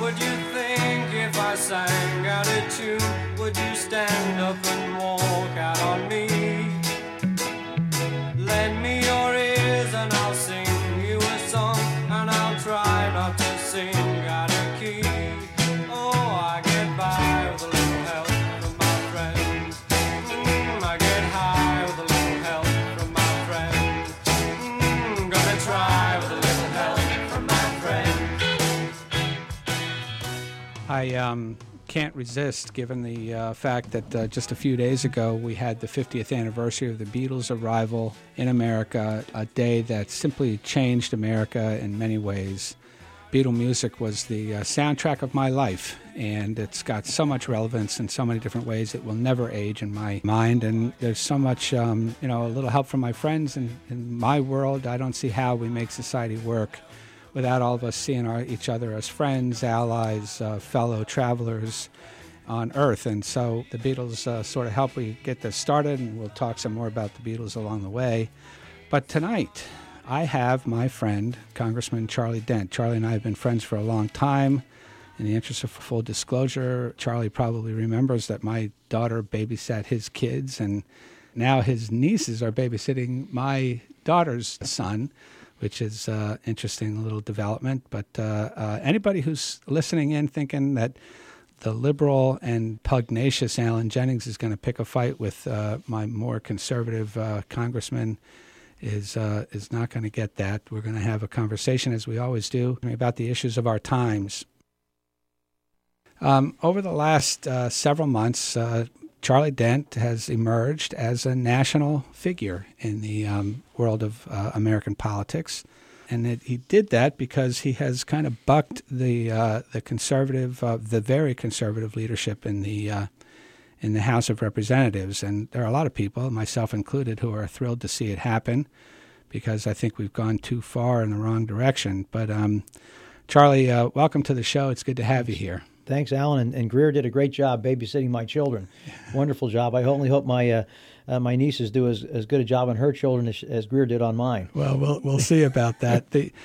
would you think if I sang out a tune? Would you stand up and walk out on me? Lend me your ears and I'll sing you a song, and I'll try not to sing out of key. Oh, I get by with a little help from my friends. I get high with a little help from my friends. Gonna try with a little help from my friends. I can't resist, given the fact that just a few days ago we had the 50th anniversary of the Beatles' arrival in America, a day that simply changed America in many ways. Beatle music was the soundtrack of my life, and it's got so much relevance in so many different ways. It will never age in my mind, and there's so much, a little help from my friends in my world. I don't see how we make society work without all of us seeing each other as friends, allies, fellow travelers on Earth. And so the Beatles sort of help we get this started, and we'll talk some more about the Beatles along the way. But tonight, I have my friend, Congressman Charlie Dent. Charlie and I have been friends for a long time. In the interest of full disclosure, Charlie probably remembers that my daughter babysat his kids, and now his nieces are babysitting my daughter's son, which is interesting little development. But anybody who's listening in thinking that the liberal and pugnacious Alan Jennings is going to pick a fight with my more conservative congressman is not going to get that. We're going to have a conversation, as we always do, about the issues of our times. Over the last several months, Charlie Dent has emerged as a national figure in the world of American politics, and he did that because he has kind of bucked the conservative, the very conservative leadership in the House of Representatives. And there are a lot of people, myself included, who are thrilled to see it happen, because I think we've gone too far in the wrong direction. But Charlie, welcome to the show. It's good to have you here. Thanks, Alan. And Greer did a great job babysitting my children. Wonderful job. I only hope my nieces do as good a job on her children as Greer did on mine. Well, we'll see about that.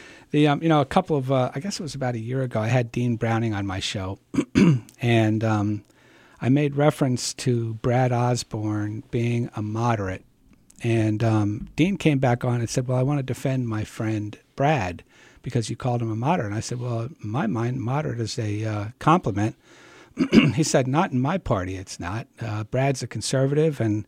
A couple of I guess it was about a year ago, I had Dean Browning on my show, and I made reference to Brad Osborne being a moderate, and Dean came back on and said, "Well, I want to defend my friend Brad, because you called him a moderate." And I said, well, in my mind, moderate is a compliment. He said, not in my party, it's not. Brad's a conservative, and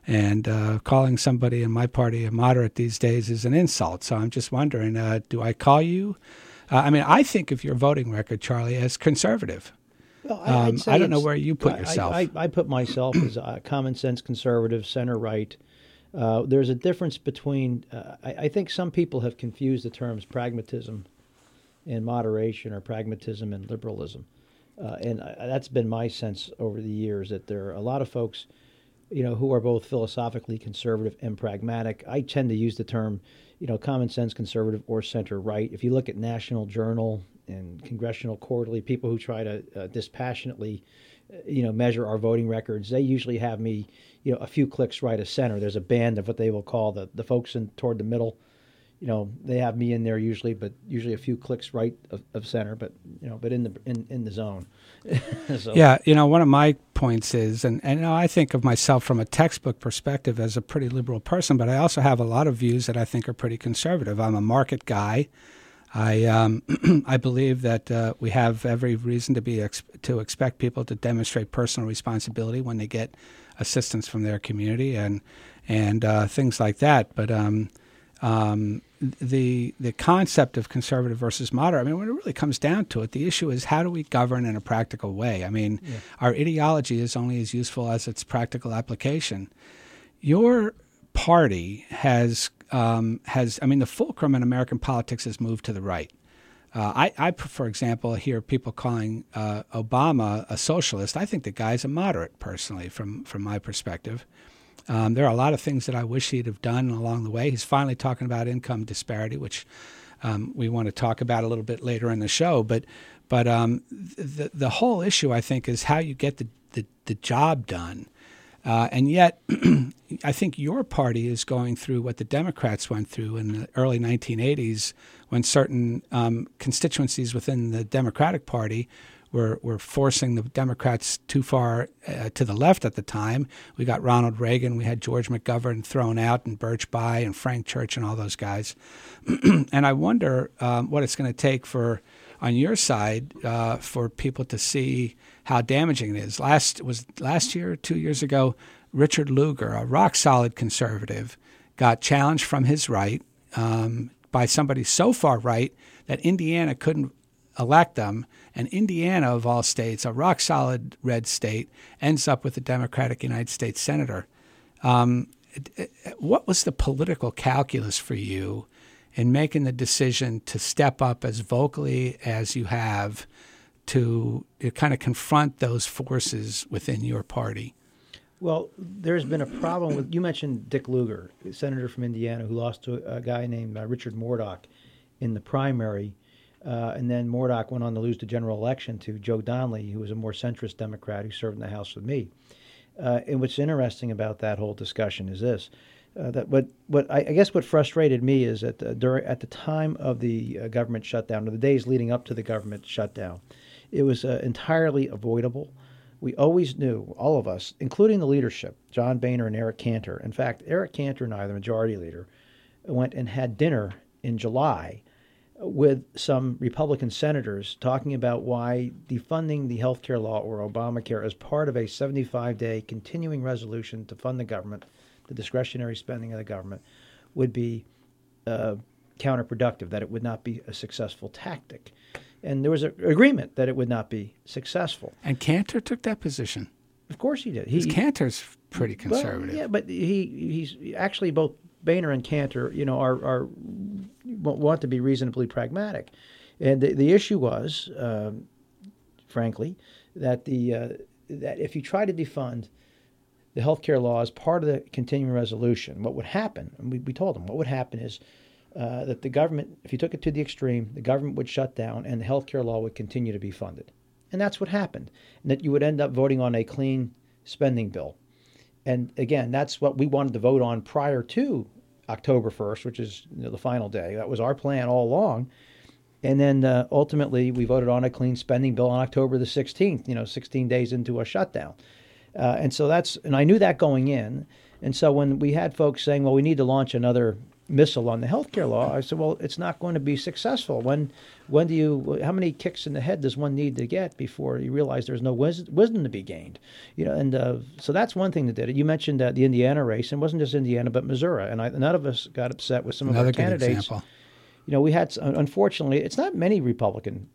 calling somebody in my party a moderate these days is an insult. So I'm just wondering, do I call you? I think of your voting record, Charlie, as conservative. Well, I don't know where you put yourself. I put myself as a common sense conservative, center-right. There's a difference between, I think some people have confused the terms pragmatism and moderation, or pragmatism and liberalism. And that's been my sense over the years, that there are a lot of folks, who are both philosophically conservative and pragmatic. I tend to use the term, common sense conservative or center-right. If you look at National Journal and Congressional Quarterly, people who try to dispassionately measure our voting records, they usually have me, a few clicks right of center. There's a band of what they will call the folks toward the middle. They have me in there usually a few clicks right of center, but in the zone. So. Yeah, one of my points is, and I think of myself from a textbook perspective as a pretty liberal person, but I also have a lot of views that I think are pretty conservative. I'm a market guy. I believe that we have every reason to expect people to demonstrate personal responsibility when they get assistance from their community and things like that. But the concept of conservative versus moderate, when it really comes down to it, the issue is, how do we govern in a practical way? Our ideology is only as useful as its practical application. Your party has the fulcrum in American politics has moved to the right. I, for example, hear people calling Obama a socialist. I think the guy's a moderate, personally, from my perspective. There are a lot of things that I wish he'd have done along the way. He's finally talking about income disparity, which we want to talk about a little bit later in the show. But the whole issue, I think, is how you get the job done. And yet, I think your party is going through what the Democrats went through in the early 1980s when certain constituencies within the Democratic Party were forcing the Democrats too far to the left at the time. We got Ronald Reagan. We had George McGovern thrown out, and Birch Bayh and Frank Church and all those guys. And I wonder what it's going to take on your side for people to see how damaging it is. Last year, 2 years ago, Richard Lugar, a rock-solid conservative, got challenged from his right by somebody so far right that Indiana couldn't elect them. And Indiana, of all states, a rock-solid red state, ends up with a Democratic United States senator. What was the political calculus for you in making the decision to step up as vocally as you have to kind of confront those forces within your party? Well, there's been a problem with, you mentioned Dick Lugar, a senator from Indiana who lost to a guy named Richard Mourdock in the primary. And then Mourdock went on to lose the general election to Joe Donnelly, who was a more centrist Democrat who served in the House with me. And what's interesting about that whole discussion is this. I guess what frustrated me is that at the time of the government shutdown, or the days leading up to the government shutdown, it was entirely avoidable. We always knew, all of us, including the leadership, John Boehner and Eric Cantor. In fact, Eric Cantor and I, the majority leader, went and had dinner in July with some Republican senators talking about why defunding the health care law or Obamacare as part of a 75-day continuing resolution to fund the government, the discretionary spending of the government, would be counterproductive, that it would not be a successful tactic. And there was an agreement that it would not be successful. And Cantor took that position. Of course he did. Cantor's pretty conservative. Well, yeah, but he's actually, both Boehner and Cantor, are want to be reasonably pragmatic. And the issue was, frankly, that that if you try to defund the health care law as part of the continuing resolution, what would happen, and we told them, what would happen is that the government, if you took it to the extreme, the government would shut down and the health care law would continue to be funded. And that's what happened. And that you would end up voting on a clean spending bill. And again, that's what we wanted to vote on prior to October 1st, which is the final day. That was our plan all along. And then ultimately we voted on a clean spending bill on October the 16th, 16 days into a shutdown. And I knew that going in. And so when we had folks saying, well, we need to launch another missile on the healthcare law, I said, well, it's not going to be successful. How many kicks in the head does one need to get before you realize there's no wisdom to be gained? So that's one thing that did it. You mentioned the Indiana race, and it wasn't just Indiana, but Missouri. And none of us got upset with some of our candidates. Another good example. We had, unfortunately, it's not many Republican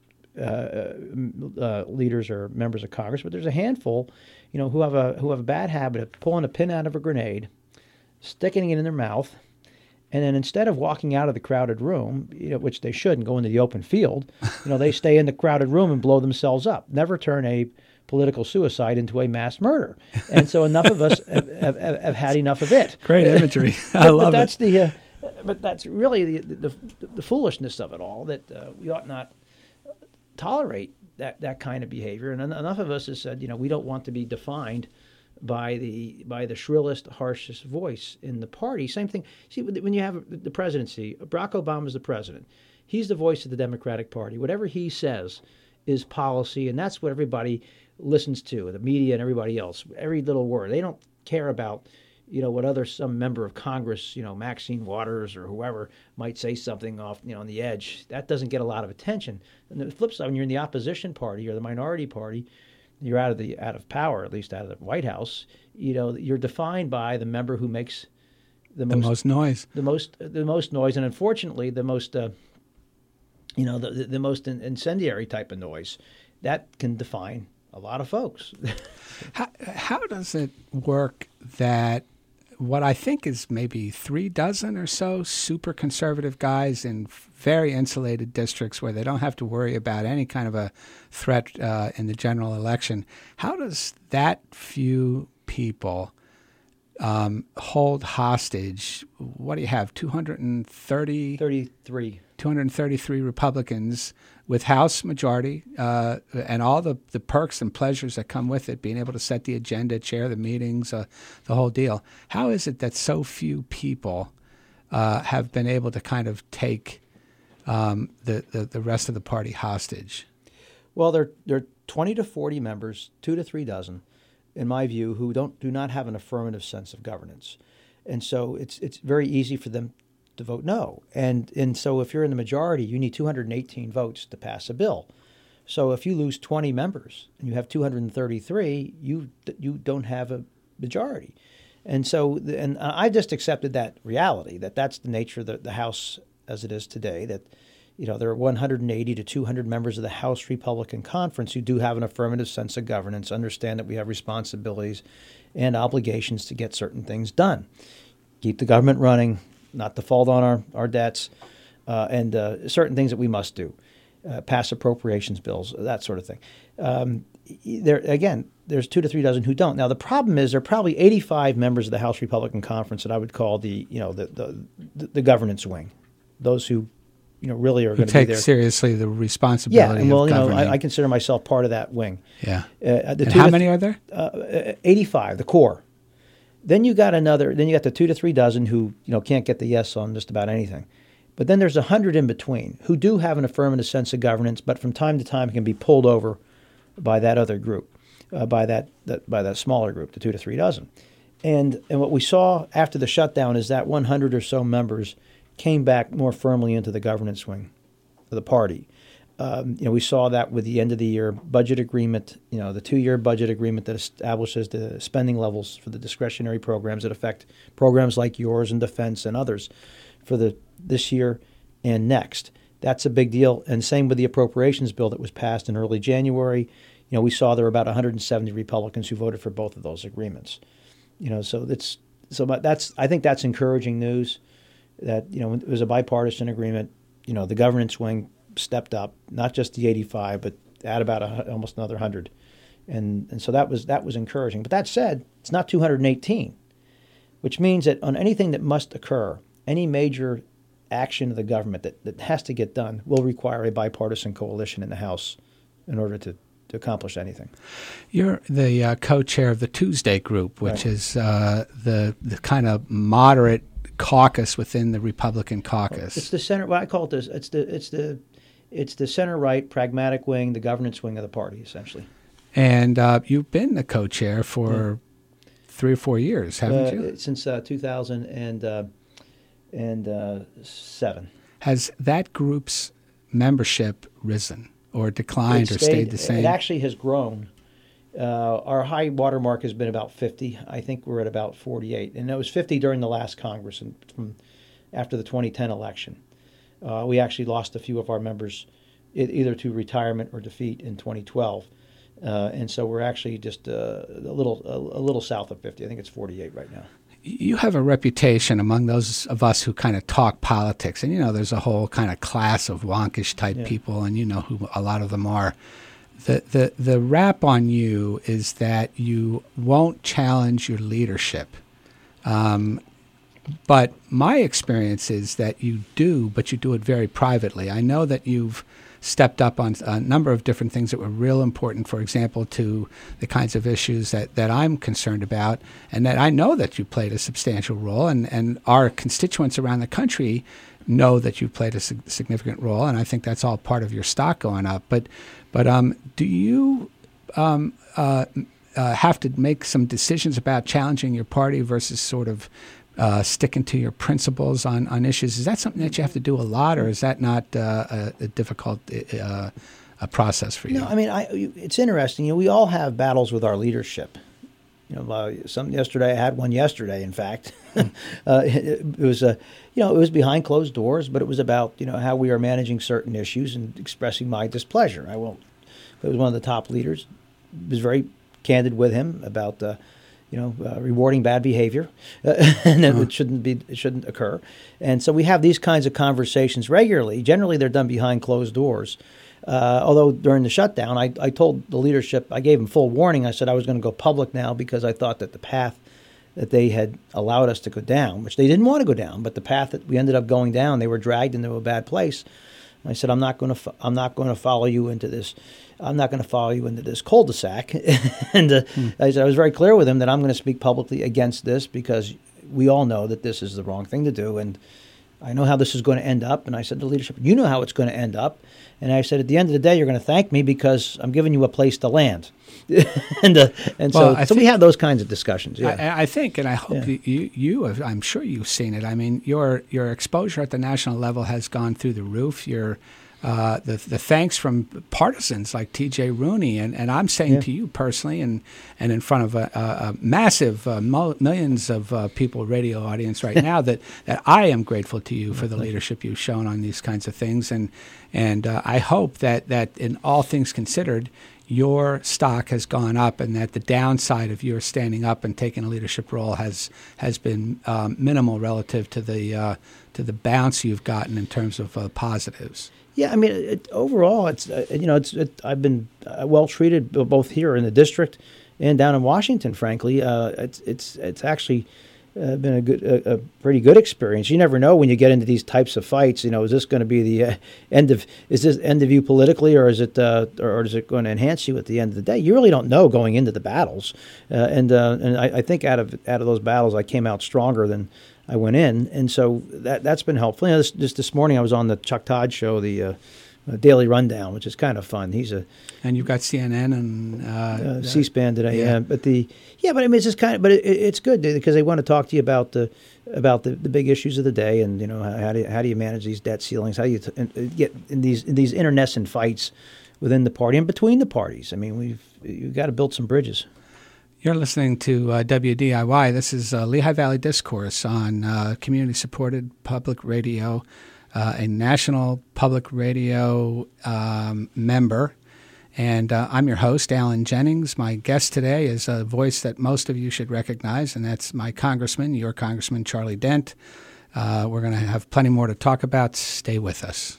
leaders or members of Congress, but there's a handful, who have a bad habit of pulling a pin out of a grenade, sticking it in their mouth, and then instead of walking out of the crowded room, which they should, and go into the open field, they stay in the crowded room and blow themselves up. Never turn a political suicide into a mass murder. And so enough of us have had enough of it. Great imagery. I love it. But that's really the foolishness of it all, that we ought not tolerate that kind of behavior. And enough of us has said, we don't want to be defined by the shrillest, harshest voice in the party. Same thing. See, when you have the presidency, Barack Obama is the president. He's the voice of the Democratic Party. Whatever he says is policy, and that's what everybody listens to, the media and everybody else. Every little word. They don't care about, what some member of Congress, Maxine Waters or whoever might say something off, on the edge. That doesn't get a lot of attention. And the flip side, when you're in the opposition party or the minority party, you're out of power, at least out of the White House. You're defined by the member who makes the most noise, the most noise, and unfortunately, the most the most incendiary type of noise. That can define a lot of folks. How does it work that what I think is maybe 36 or so super conservative guys in very insulated districts where they don't have to worry about any kind of a threat in the general election, how does that few people hold hostage, what do you have, 233 Republicans with House majority and all the perks and pleasures that come with it, being able to set the agenda, chair the meetings, the whole deal. How is it that so few people have been able to kind of take the rest of the party hostage? Well, there are 20 to 40 members, 2 to 3 dozen, in my view, who do not have an affirmative sense of governance. And so it's very easy for them to vote no. And so if you're in the majority, you need 218 votes to pass a bill. So if you lose 20 members and you have 233, you don't have a majority. And so and I just accepted that reality, that's the nature of the House as it is today, that there are 180 to 200 members of the House Republican Conference who do have an affirmative sense of governance, understand that we have responsibilities and obligations to get certain things done. Keep the government running, not default on our debts, and certain things that we must do. Pass appropriations bills, that sort of thing. There's 2 to 3 dozen who don't. Now, the problem is there are probably 85 members of the House Republican Conference that I would call the governance wing, those who really are going to be there. Take seriously the responsibility of governing. I consider myself part of that wing. Yeah. And how many are there? 85, the core. Then you got the 2 to 3 dozen who can't get the yes on just about anything. But then there's 100 in between who do have an affirmative sense of governance, but from time to time can be pulled over by that other group, by that smaller group, the 2 to 3 dozen. And what we saw after the shutdown is that 100 or so members came back more firmly into the governance wing of the party. We saw that with the end of the year budget agreement, the 2-year budget agreement that establishes the spending levels for the discretionary programs that affect programs like yours and defense and others for this year and next. That's a big deal. And same with the appropriations bill that was passed in early January. We saw there were about 170 Republicans who voted for both of those agreements. I think that's encouraging news. That it was a bipartisan agreement. The governance wing stepped up, not just the 85, but add about almost another 100, and so that was encouraging. But that said, it's not 218, which means that on anything that must occur, any major action of the government that has to get done will require a bipartisan coalition in the House in order to accomplish anything. You're the co-chair of the Tuesday Group, which is the kind of moderate caucus within the Republican caucus. It's the center. What I call it this. It's the center right pragmatic wing, the governance wing of the party, essentially. And you've been the co-chair for 3 or 4 years, haven't you? Since 2007. Has that group's membership risen or declined or stayed the same? It actually has grown. Our high water mark has been about 50. I think we're at about 48. And it was 50 during the last Congress and from after the 2010 election. We actually lost a few of our members either to retirement or defeat in 2012. And so we're actually just a little south of 50. I think it's 48 right now. You have a reputation among those of us who kind of talk politics. And, there's a whole kind of class of wonkish type people, and who a lot of them are. The rap on you is that you won't challenge your leadership. But my experience is that you do, but you do it very privately. I know that you've stepped up on a number of different things that were real important, for example, to the kinds of issues that I'm concerned about, and that I know that you played a substantial role, and our constituents around the country know that you played a significant role, and I think that's all part of your stock going up. But do you have to make some decisions about challenging your party versus sort of sticking to your principles on issues? Is that something that you have to do a lot, or is that not a difficult process for you? No, I mean, it's interesting. We all have battles with our leadership. Yesterday I had one yesterday. In fact, it was it was behind closed doors, but it was about how we are managing certain issues and expressing my displeasure. I won't. But it was one of the top leaders. I was very candid with him about rewarding bad behavior, and it shouldn't occur. And so we have these kinds of conversations regularly. Generally, they're done behind closed doors. Although during the shutdown, I told the leadership, I gave them full warning. I said I was going to go public now because I thought that the path that they had allowed us to go down, which they didn't want to go down, but the path that we ended up going down, they were dragged into a bad place. And I said, I'm not going to follow you into this. I'm not going to follow you into this cul-de-sac. And I was very clear with him that I'm going to speak publicly against this because we all know that this is the wrong thing to do. And I know how this is going to end up. And I said to leadership, you know how it's going to end up. And I said, at the end of the day, you're going to thank me because I'm giving you a place to land. So we have those kinds of discussions. Yeah. I think, and I hope you have, I'm sure you've seen it. I mean, your exposure at the national level has gone through the roof. The thanks from partisans like T.J. Rooney, and I'm saying to you personally, and in front of a massive millions of people radio audience right now, that I am grateful to you for the leadership you've shown on these kinds of things, and I hope that in all things considered, your stock has gone up, and that the downside of your standing up and taking a leadership role has been minimal relative to the bounce you've gotten in terms of positives. Yeah, I mean, overall, I've been well treated both here in the district and down in Washington. Frankly, it's actually been a pretty good experience. You never know when you get into these types of fights. Is this going to be the end of you politically, or is it going to enhance you at the end of the day? You really don't know going into the battles, and I think out of those battles, I came out stronger than I went in, and so that's been helpful. Just this morning, I was on the Chuck Todd show, the Daily Rundown, which is kind of fun. And you've got CNN and C-SPAN today. Yeah, but I mean, it's just kind of, but it's good because they want to talk to you about the big issues of the day, and how do you manage these debt ceilings? How do you get in these internecine fights within the party and between the parties? I mean, you've got to build some bridges. You're listening to WDIY. This is Lehigh Valley Discourse on community-supported public radio, a national public radio member. And I'm your host, Alan Jennings. My guest today is a voice that most of you should recognize, and that's my congressman, your Congressman Charlie Dent. We're going to have plenty more to talk about. Stay with us.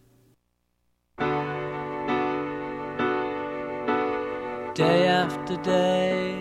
Day after day,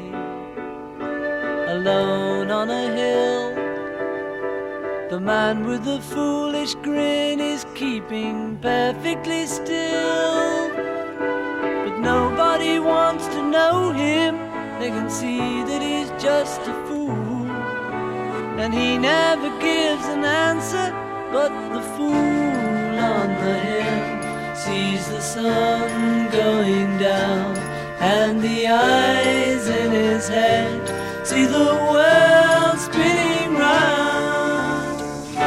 alone on a hill, the man with the foolish grin is keeping perfectly still. But nobody wants to know him, they can see that he's just a fool. And he never gives an answer, but the fool on the hill sees the sun going down, and the eyes in his head see the world spinning round.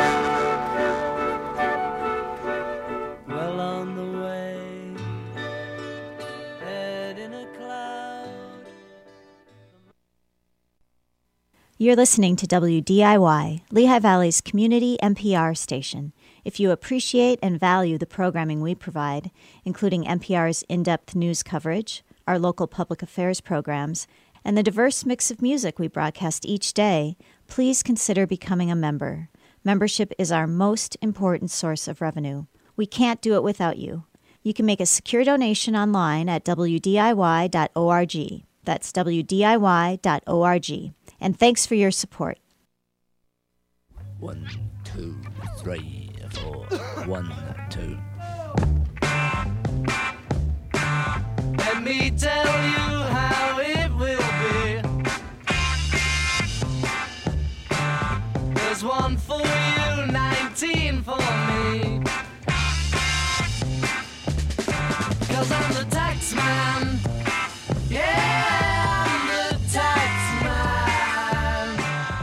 Well on the way, head in a cloud. You're listening to WDIY, Lehigh Valley's community NPR station. If you appreciate and value the programming we provide, including NPR's in-depth news coverage, our local public affairs programs, and the diverse mix of music we broadcast each day, please consider becoming a member. Membership is our most important source of revenue. We can't do it without you. You can make a secure donation online at WDIY.org. That's WDIY.org. And thanks for your support. 1, 2, 3, 4. 1, 2. Let me tell you how it will be. There's 1 for you, 19 for me. 'Cause I'm the tax man. Yeah, I'm the tax man.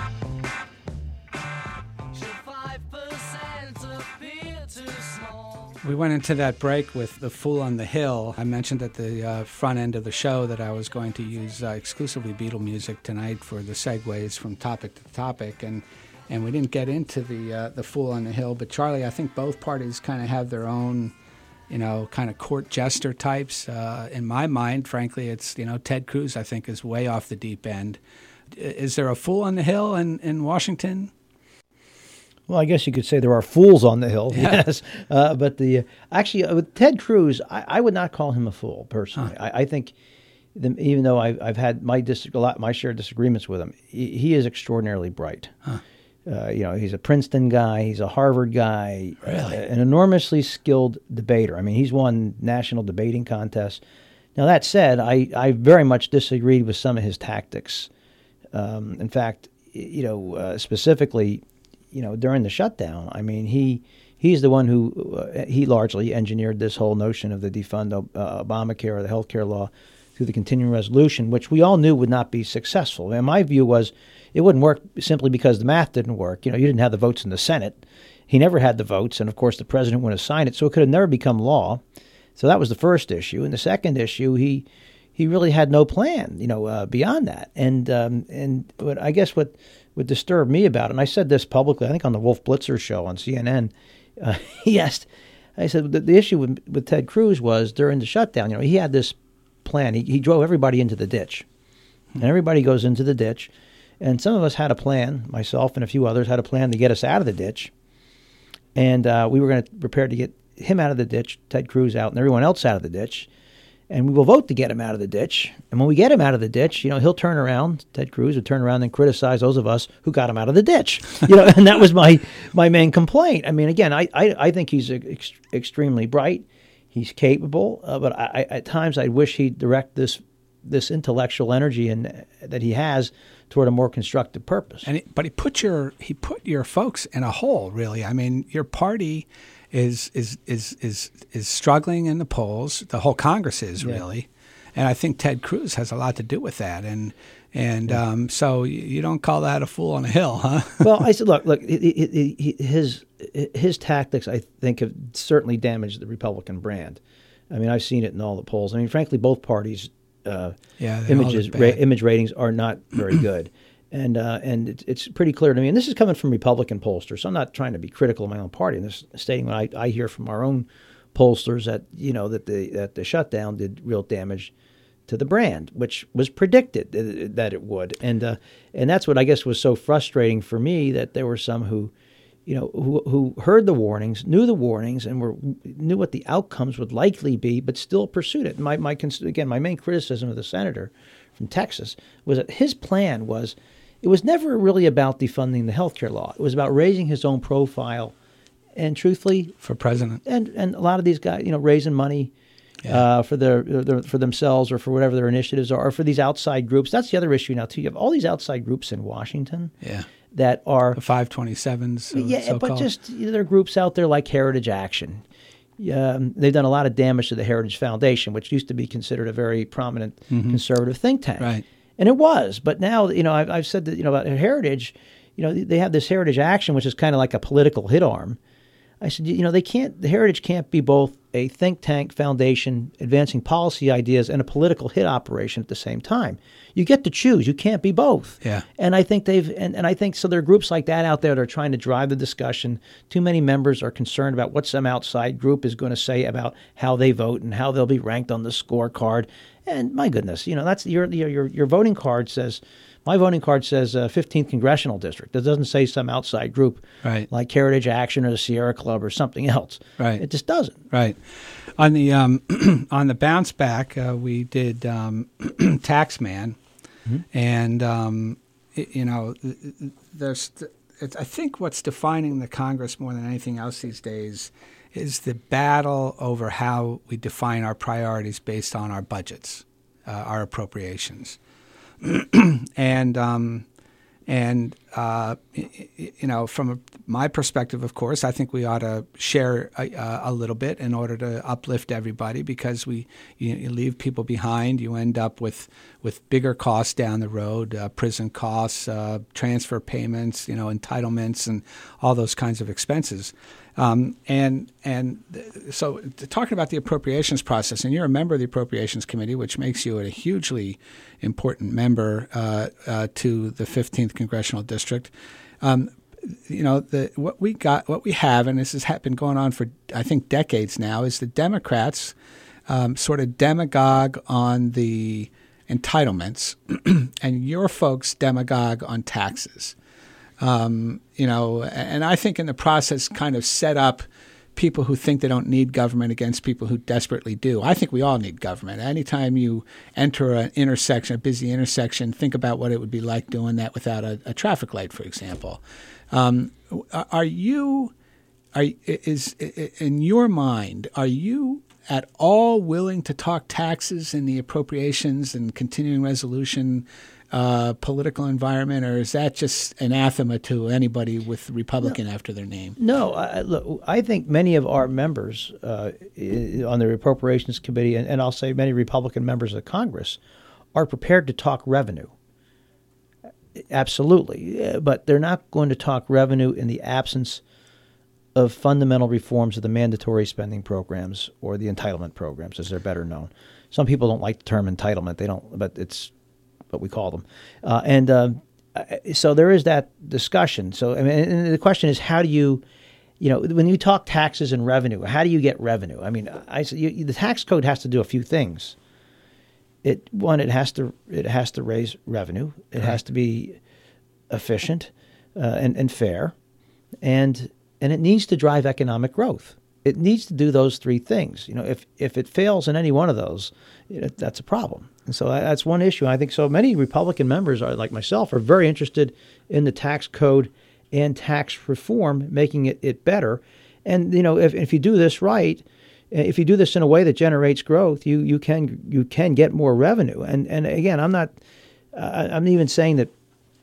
Should 5% appear too small? We went into that break with The Fool on the Hill. I mentioned at the front end of the show that I was going to use exclusively Beatle music tonight for the segues from topic to topic, and we didn't get into the Fool on the Hill. But Charlie, I think both parties kind of have their own, kind of court jester types. In my mind, frankly, it's, Ted Cruz, I think, is way off the deep end. Is there a Fool on the Hill in Washington? Well, I guess you could say there are fools on the Hill, yes. But with Ted Cruz, I would not call him a fool, personally. I think even though I've had my share of disagreements with him, he is extraordinarily bright. He's a Princeton guy, he's a Harvard guy, Really? An enormously skilled debater. I mean, he's won national debating contests. Now, that said, I very much disagreed with some of his tactics. In fact, specifically, during the shutdown, I mean, he's the one who he largely engineered this whole notion of the defund Obamacare or the health care law through the continuing resolution, which we all knew would not be successful. And my view was it wouldn't work simply because the math didn't work. You didn't have the votes in the Senate. He never had the votes, and of course the president wouldn't have signed it, so it could have never become law. So that was the first issue. And the second issue, he really had no plan, beyond that. And what I guess what disturbed me about it, and I said this publicly, I think on the Wolf Blitzer show on CNN, I said the issue with Ted Cruz was during the shutdown, he had this plan. He drove everybody into the ditch. And everybody goes into the ditch. And some of us had a plan, myself and a few others had a plan to get us out of the ditch. And we were going to prepare to get him out of the ditch, Ted Cruz out, and everyone else out of the ditch. And we will vote to get him out of the ditch. And when we get him out of the ditch, he'll turn around, Ted Cruz would turn around and criticize those of us who got him out of the ditch. And that was my main complaint. I mean, again, I think he's extremely bright. He's capable, but at times I wish he'd direct this intellectual energy that he has toward a more constructive purpose. But he put your folks in a hole, really. I mean, your party is struggling in the polls. The whole Congress is really, and I think Ted Cruz has a lot to do with that. And so you don't call that a fool on a hill, huh? Well, I said, look, his tactics, I think, have certainly damaged the Republican brand. I mean, I've seen it in all the polls. I mean, frankly, both parties' image ratings are not very good. And it's pretty clear to me, and this is coming from Republican pollsters, so I'm not trying to be critical of my own party. I'm just stating what I hear from our own pollsters that the shutdown did real damage to the brand, which was predicted that it would. And that's what I guess was so frustrating for me, that there were some who heard the warnings, knew the warnings, and knew what the outcomes would likely be, but still pursued it. My main criticism of the senator from Texas was that his plan was, it was never really about defunding the health care law. It was about raising his own profile, and truthfully, for president, and a lot of these guys, raising money for for themselves or for whatever their initiatives are, or for these outside groups. That's the other issue now too. You have all these outside groups in Washington. Yeah. That are the 527s. Yeah, but just there are groups out there like Heritage Action. They've done a lot of damage to the Heritage Foundation, which used to be considered a very prominent conservative think tank. Right. And it was, but now I've said that about Heritage. They have this Heritage Action, which is kind of like a political hit arm. I said, the Heritage can't be both a think tank foundation advancing policy ideas and a political hit operation at the same time. You get to choose. You can't be both. Yeah. And I think and I think so there are groups like that out there that are trying to drive the discussion. Too many members are concerned about what some outside group is going to say about how they vote and how they'll be ranked on the scorecard. And my goodness, that's your voting card says. My voting card says 15th Congressional District. It doesn't say some outside group like Heritage Action or the Sierra Club or something else. Right. It just doesn't. Right. On the on the bounce back, we did Taxman, and I think what's defining the Congress more than anything else these days is the battle over how we define our priorities based on our budgets, our appropriations. And from my perspective, of course, I think we ought to share a little bit in order to uplift everybody, because you leave people behind. You end up with bigger costs down the road, prison costs, transfer payments, entitlements, and all those kinds of expenses. So talking about the appropriations process, and you're a member of the Appropriations Committee, which makes you a hugely important member to the 15th Congressional District. What we have, and this has been going on for I think decades now, is the Democrats sort of demagogue on the entitlements, and your folks demagogue on taxes. And I think in the process kind of set up people who think they don't need government against people who desperately do. I think we all need government. Anytime you enter an intersection, a busy intersection, think about what it would be like doing that without a traffic light, for example. In your mind, are you at all willing to talk taxes and the appropriations and continuing resolution political environment, or is that just anathema to anybody with Republican after their name? No, look, I think many of our members on the Appropriations Committee, and I'll say many Republican members of Congress, are prepared to talk revenue. Absolutely. But they're not going to talk revenue in the absence of fundamental reforms of the mandatory spending programs or the entitlement programs, as they're better known. Some people don't like the term entitlement. They don't, but it's what we call them. So there is that discussion. So I mean, and the question is, how do you when you talk taxes and revenue, how do you get revenue? I mean, the tax code has to do a few things. It has to raise revenue. It has to be efficient and fair, and it needs to drive economic growth. It needs to do those three things. If it fails in any one of those, that's a problem. And so that's one issue. I think so many Republican members, like myself, are very interested in the tax code and tax reform, making it better. And if you do this right, if you do this in a way that generates growth, you can get more revenue. And again, I'm even saying that.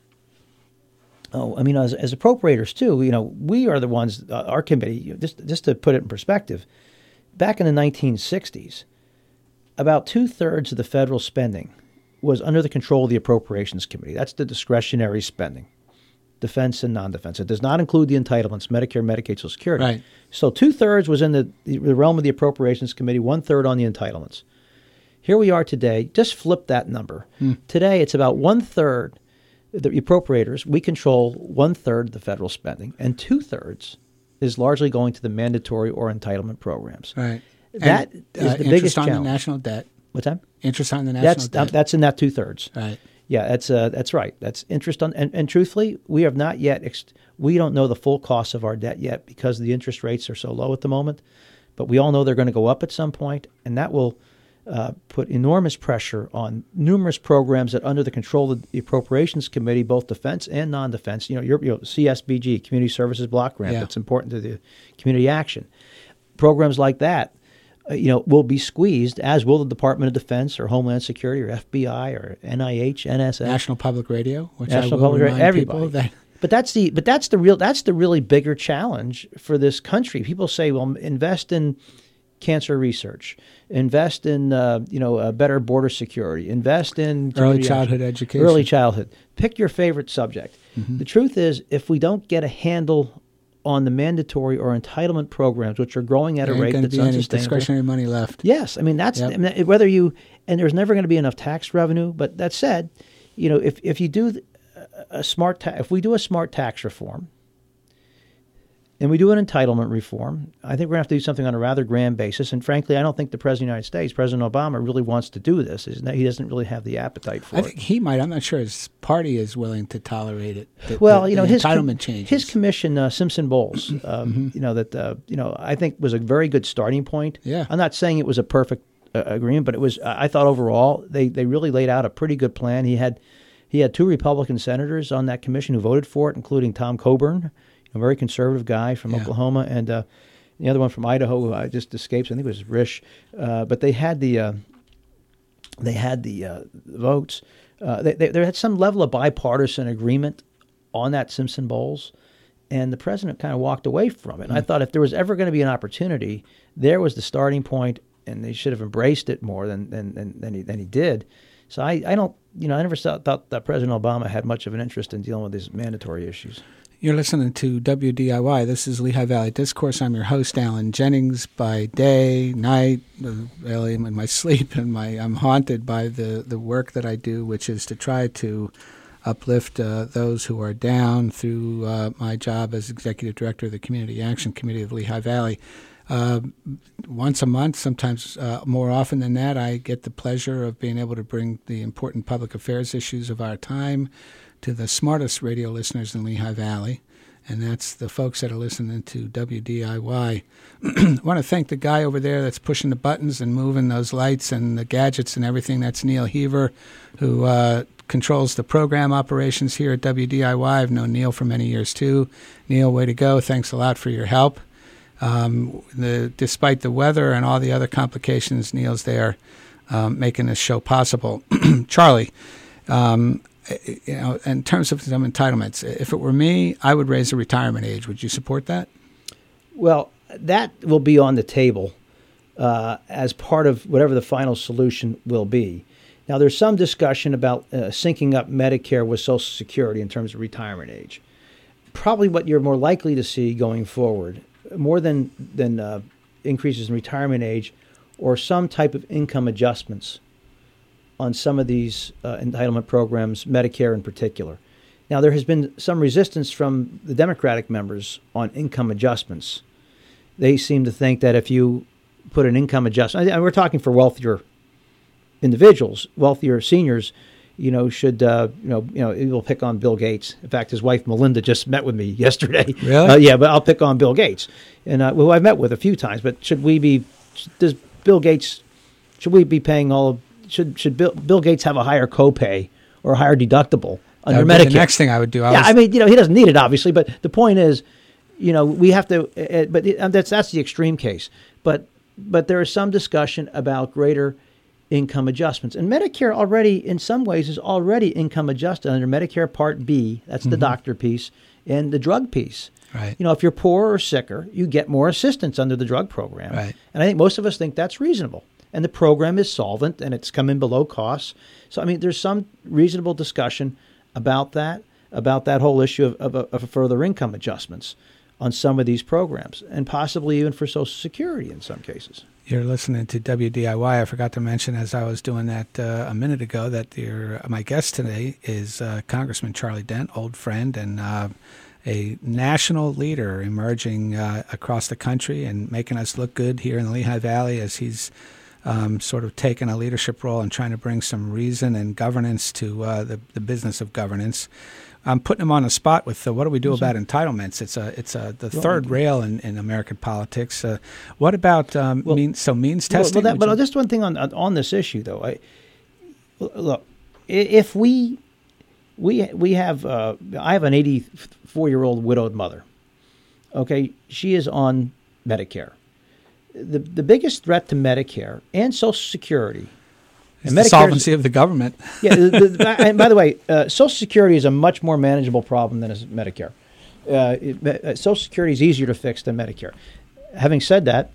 As appropriators too, we are the ones. Our committee, just to put it in perspective, back in the 1960s, about 2/3 of the federal spending was under the control of the Appropriations Committee. That's the discretionary spending, defense and non-defense. It does not include the entitlements, Medicare, Medicaid, Social Security. Right. So 2/3 was in the realm of the Appropriations Committee, 1/3 on the entitlements. Here we are today. Just flip that number. Today, it's about 1/3. The appropriators, we control 1/3 of the federal spending, and 2/3 is largely going to the mandatory or entitlement programs. Right. That is the biggest challenge. Interest on the national debt. What's that? Interest on the national debt. That's in that 2/3. Right. Yeah, that's right. That's interest on, and truthfully, we have not yet. We don't know the full cost of our debt yet because the interest rates are so low at the moment. But we all know they're going to go up at some point, and that will put enormous pressure on numerous programs that, under the control of the Appropriations Committee, both defense and non-defense. Your CSBG, Community Services Block Grant, that's important to the community action. Programs like that, will be squeezed, as will the Department of Defense or Homeland Security or FBI or NIH, NSA, National Public Radio, which National I will Public Radio, everybody. But that's the really bigger challenge for this country. People say, well, invest in cancer research, invest in better border security, invest in early childhood education. Early childhood. Pick your favorite subject. Mm-hmm. The truth is, if we don't get a handle on the mandatory or entitlement programs, which are growing at a rate that's unsustainable, discretionary money left. Yes, I mean that's whether you, and there's never going to be enough tax revenue. But that said, if you do if we do a smart tax reform, and we do an entitlement reform, I think we're going to have to do something on a rather grand basis. And frankly, I don't think the President of the United States, President Obama, really wants to do this. He doesn't really have the appetite for it. I think he might. I'm not sure his party is willing to tolerate it. His entitlement changes. His commission, Simpson-Bowles, I think was a very good starting point. Yeah. I'm not saying it was a perfect agreement, but it was. I thought overall they really laid out a pretty good plan. He had 2 Republican senators on that commission who voted for it, including Tom Coburn, a very conservative guy from Oklahoma, and the other one from Idaho, who just escapes. I think it was Risch, but they had the votes. They had some level of bipartisan agreement on that Simpson-Bowles, and the president kind of walked away from it. And I thought if there was ever going to be an opportunity, there was the starting point, and they should have embraced it more than he did. So I never thought that President Obama had much of an interest in dealing with these mandatory issues. You're listening to WDIY. This is Lehigh Valley Discourse. I'm your host, Alan Jennings. By day, night, really in my sleep, and I'm haunted by the work that I do, which is to try to uplift those who are down through my job as Executive Director of the Community Action Committee of Lehigh Valley. Once a month, sometimes more often than that, I get the pleasure of being able to bring the important public affairs issues of our time to the smartest radio listeners in Lehigh Valley. and that's the folks that are listening to WDIY. I want to thank the guy over there that's pushing the buttons and moving those lights and the gadgets and everything. That's Neil Heaver, who controls the program operations here at WDIY. I've known Neil for many years, too. Neil, way to go. Thanks a lot for your help. Despite the weather and all the other complications, Neil's there making this show possible. Charlie, in terms of some entitlements, if it were me, I would raise the retirement age. Would you support that? Well, that will be on the table as part of whatever the final solution will be. Now, there's some discussion about syncing up Medicare with Social Security in terms of retirement age. Probably what you're more likely to see going forward, more than increases in retirement age, or some type of income adjustments on some of these entitlement programs, Medicare in particular. Now, there has been some resistance from the Democratic members on income adjustments. They seem to think that if you put an income adjustment, and we're talking for wealthier individuals, wealthier seniors, should, we'll pick on Bill Gates. In fact, his wife, Melinda, just met with me yesterday. Really? Yeah, but I'll pick on Bill Gates, and who I've met with a few times. But should we be paying should Bill Gates have a higher copay or a higher deductible under Medicare? The next thing I would do. He doesn't need it, obviously, but the point is, we have to, that's the extreme case. But there is some discussion about greater income adjustments. And Medicare already, in some ways, is already income adjusted under Medicare Part B. That's the doctor piece and the drug piece. Right. If you're poorer or sicker, you get more assistance under the drug program. Right. And I think most of us think that's reasonable. And the program is solvent and it's come in below costs. So, there's some reasonable discussion about that whole issue of further income adjustments on some of these programs, and possibly even for Social Security in some cases. You're listening to WDIY. I forgot to mention as I was doing that a minute ago that my guest today is Congressman Charlie Dent, old friend and a national leader emerging across the country and making us look good here in the Lehigh Valley as he's sort of taken a leadership role and trying to bring some reason and governance to the business of governance. I'm putting him on the spot with what do we do about entitlements? It's the third rail in American politics. What about means testing? But just one thing on this issue, though. Look, if we have I have an 84-year-old widowed mother. Okay, she is on Medicare. The biggest threat to Medicare and Social Security. It's the solvency of the government. Yeah, and by the way, Social Security is a much more manageable problem than is Medicare. Social Security is easier to fix than Medicare. Having said that,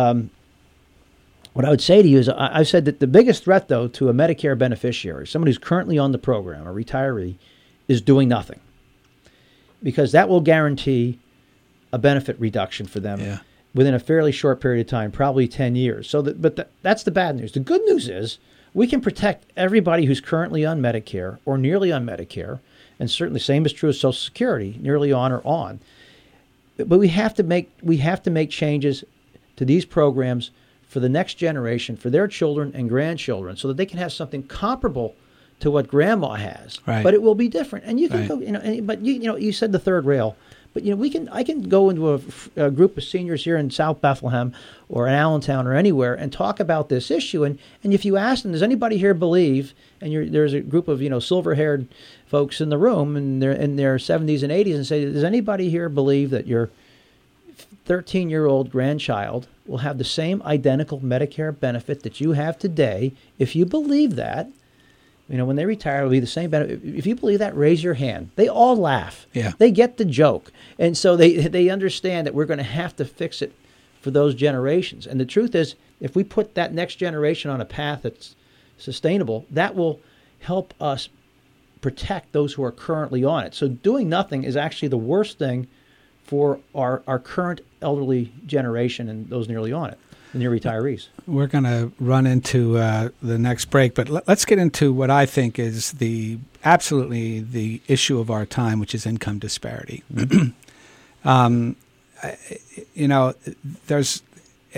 what I would say to you is I've said that the biggest threat, though, to a Medicare beneficiary, someone who's currently on the program, a retiree, is doing nothing. Because that will guarantee a benefit reduction for them within a fairly short period of time, probably 10 years. But that's the bad news. The good news is we can protect everybody who's currently on Medicare or nearly on Medicare, and certainly the same is true of Social Security, nearly on or on. But we have to make changes to these programs for the next generation, for their children and grandchildren, so that they can have something comparable to what grandma has. Right. But it will be different. And you can go, but you said the third rail. But I can go into a group of seniors here in South Bethlehem or in Allentown or anywhere and talk about this issue. And if you ask them, does anybody here believe? And there's a group of silver-haired folks in the room, and they're in their 70s and 80s, and say, does anybody here believe that your 13-year-old grandchild will have the same identical Medicare benefit that you have today? If you believe that, when they retire, it'll be the same benefit. If you believe that, raise your hand. They all laugh. Yeah. They get the joke. And so they understand that we're going to have to fix it for those generations. And the truth is, if we put that next generation on a path that's sustainable, that will help us protect those who are currently on it. So doing nothing is actually the worst thing for our current elderly generation and those nearly on it, the near retirees. We're going to run into the next break, but let's get into what I think is absolutely the issue of our time, which is income disparity. There's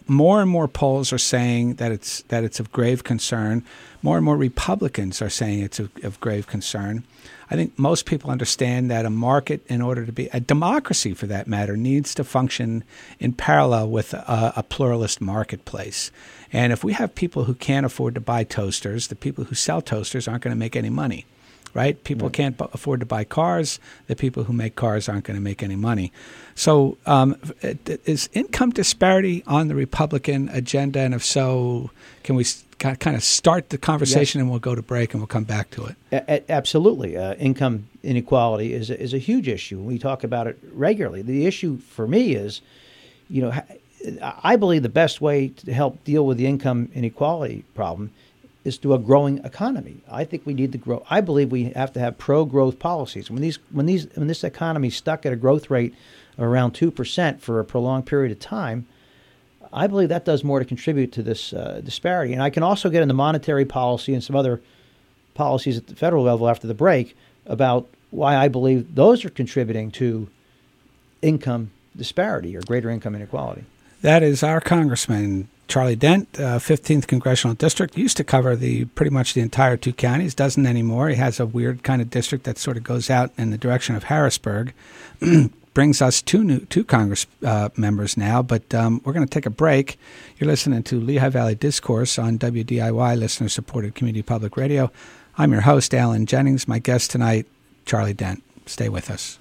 more and more polls are saying that it's of grave concern. More and more Republicans are saying it's of grave concern. I think most people understand that a market, in order to be a democracy for that matter, needs to function in parallel with a pluralist marketplace. And if we have people who can't afford to buy toasters, the people who sell toasters aren't going to make any money. Right? People can't afford to buy cars. The people who make cars aren't going to make any money. So is income disparity on the Republican agenda? And if so, can we kind of start the conversation, and we'll go to break and we'll come back to it? Absolutely. Income inequality is a huge issue. We talk about it regularly. The issue for me is, I believe the best way to help deal with the income inequality problem is through a growing economy. I think we need to grow. I believe we have to have pro-growth policies. When this economy is stuck at a growth rate of around 2% for a prolonged period of time, I believe that does more to contribute to this disparity. And I can also get into monetary policy and some other policies at the federal level after the break about why I believe those are contributing to income disparity or greater income inequality. That is our Congressman Charlie Dent, 15th Congressional District. Used to cover pretty much the entire two counties, doesn't anymore. He has a weird kind of district that sort of goes out in the direction of Harrisburg. Brings us two Congress members now, but we're going to take a break. You're listening to Lehigh Valley Discourse on WDIY, listener-supported community public radio. I'm your host, Alan Jennings. My guest tonight, Charlie Dent. Stay with us.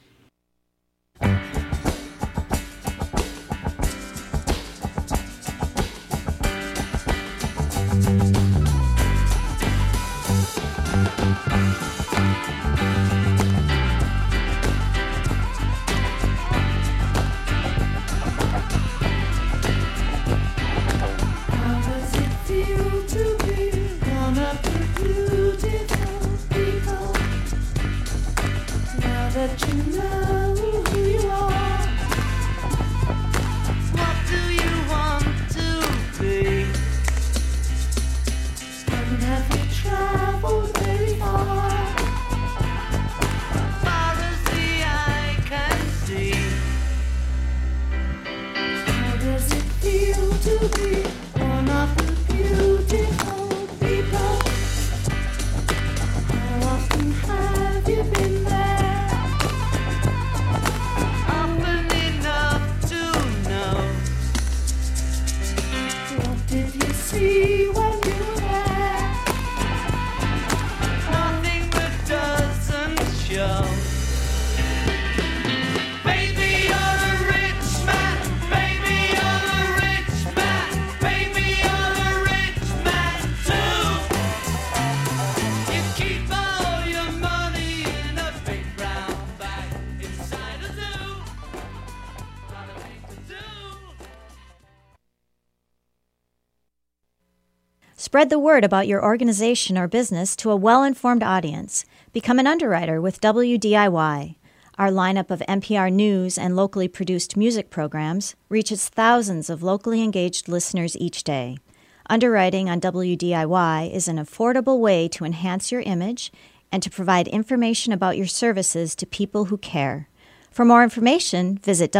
Spread the word about your organization or business to a well-informed audience. Become an underwriter with WDIY. Our lineup of NPR news and locally produced music programs reaches thousands of locally engaged listeners each day. Underwriting on WDIY is an affordable way to enhance your image and to provide information about your services to people who care. For more information, visit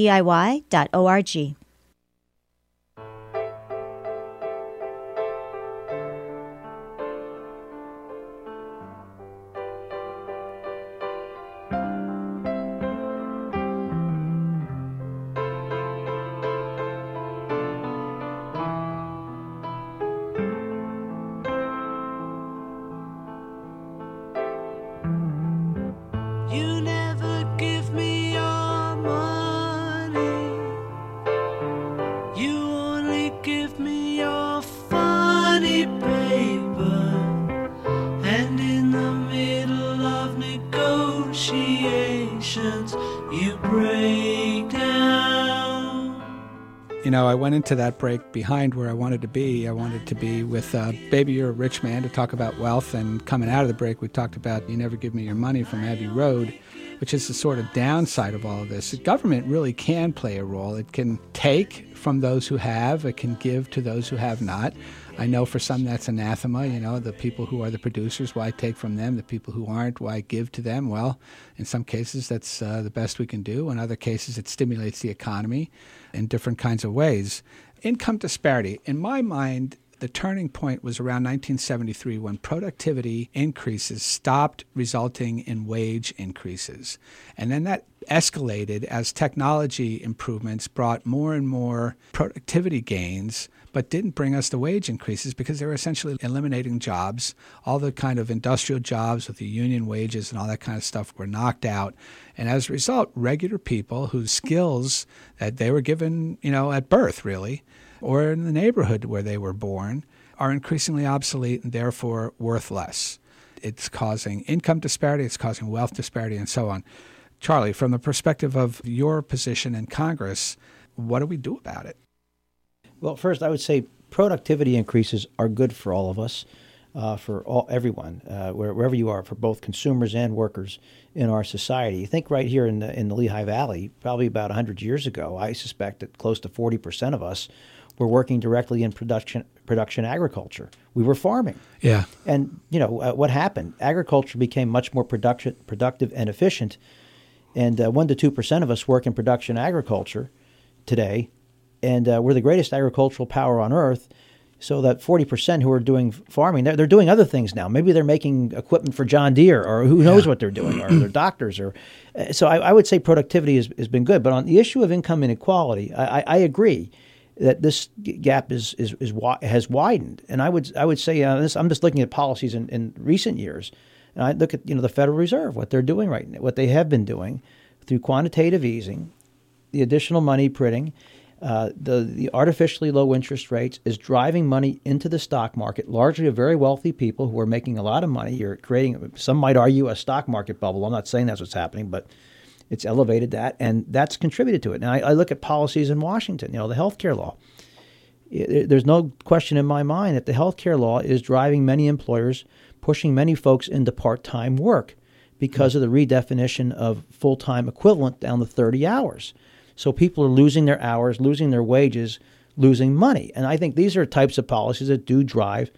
WDIY.org. You never give me your money. You only give me your funny paper. And in the middle of negotiations, you break down. You know, I went into that break behind where I wanted to be. I wanted to be with Baby You're a Rich Man to talk about wealth. And coming out of the break, we talked about You Never Give Me Your Money from Abbey Road, which is the sort of downside of all of this. The government really can play a role. It can take from those who have. It can give to those who have not. I know for some that's anathema, you know, the people who are the producers, why take from them? The people who aren't, why give to them? Well, in some cases, that's the best we can do. In other cases, it stimulates the economy in different kinds of ways. Income disparity. In my mind, the turning point was around 1973 when productivity increases stopped resulting in wage increases. And then that escalated as technology improvements brought more and more productivity gains, but didn't bring us the wage increases because they were essentially eliminating jobs. All the kind of industrial jobs with the union wages and all that kind of stuff were knocked out. And as a result, regular people whose skills that they were given, at birth, really, or in the neighborhood where they were born, are increasingly obsolete and therefore worth less. It's causing income disparity, it's causing wealth disparity, and so on. Charlie, from the perspective of your position in Congress, what do we do about it? Well, first, I would say productivity increases are good for all of us, for everyone, wherever you are, for both consumers and workers in our society. You think right here in the Lehigh Valley, probably about 100 years ago, I suspect that close to 40% of us were working directly in production agriculture. We were farming. Yeah. And, what happened? Agriculture became much more productive and efficient. And 1 to 2% of us work in production agriculture today. And we're the greatest agricultural power on earth. So that 40% who are doing farming, they're doing other things now. Maybe they're making equipment for John Deere, or who knows what they're doing, or they're doctors. So I would say productivity has been good. But on the issue of income inequality, I agree that this gap has widened. And I would say I'm just looking at policies in recent years, and I look at the Federal Reserve, what they're doing right now, what they have been doing through quantitative easing, the additional money printing. The artificially low interest rates is driving money into the stock market, largely of very wealthy people who are making a lot of money. You're creating, some might argue, a stock market bubble. I'm not saying that's what's happening, but it's elevated that, and that's contributed to it. And I look at policies in Washington, the healthcare law. There's no question in my mind that the healthcare law is driving many employers, pushing many folks into part-time work because of the redefinition of full-time equivalent down to 30 hours. So people are losing their hours, losing their wages, losing money. And I think these are types of policies that do drive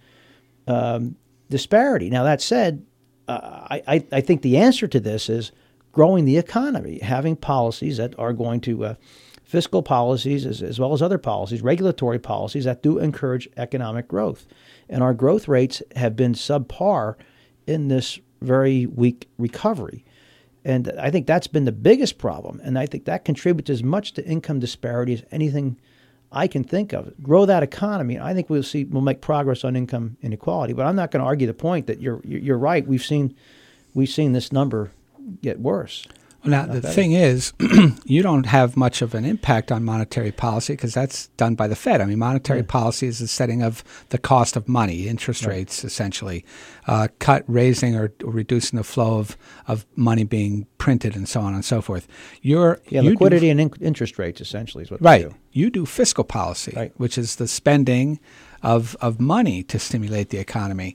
disparity. Now, that said, I think the answer to this is growing the economy, having policies that are going to fiscal policies as well as other policies, regulatory policies that do encourage economic growth. And our growth rates have been subpar in this very weak recovery. And I think that's been the biggest problem. And I think that contributes as much to income disparity as anything I can think of. Grow that economy. I think we'll make progress on income inequality. But I'm not going to argue the point that you're right. We've seen this number get worse. Well, now, the thing is, you don't have much of an impact on monetary policy because that's done by the Fed. I mean, monetary policy is the setting of the cost of money, interest rates, essentially, raising or reducing the flow of money being printed and so on and so forth. Liquidity and interest rates, essentially, is what they do. You do fiscal policy, which is the spending of money to stimulate the economy.